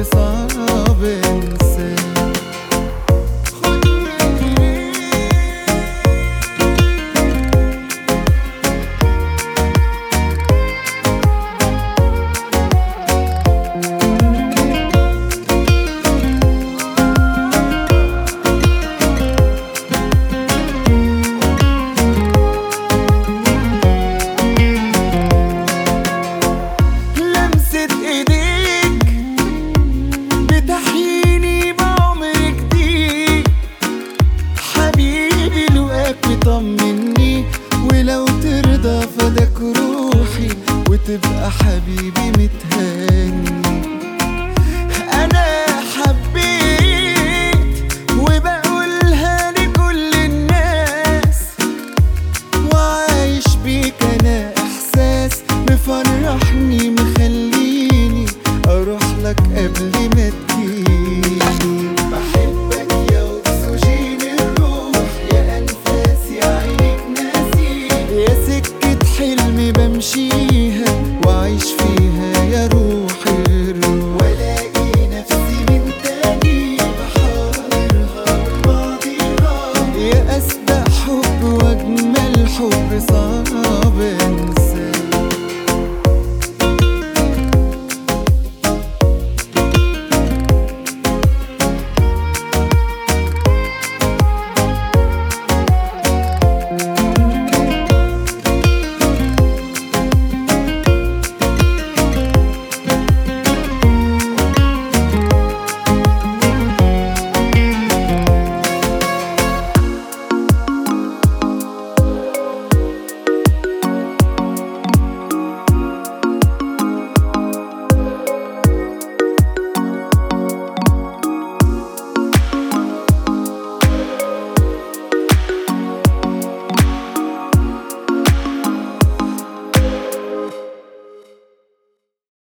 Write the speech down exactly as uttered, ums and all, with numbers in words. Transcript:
صعب انساه. طمني ولو ترضى فداك روحي وتبقى حبيبي متهني. انا حبيت وبقولها لكل الناس، وعايش بيك انا احساس مفرحني مخليني اروح لك قبل ما تجيني. بحبك يا اكسجين الروح، يا انفاس يا عينيك ناسيك، يا سكة حلمي بمشيها وعيش فيها يا روح الروح.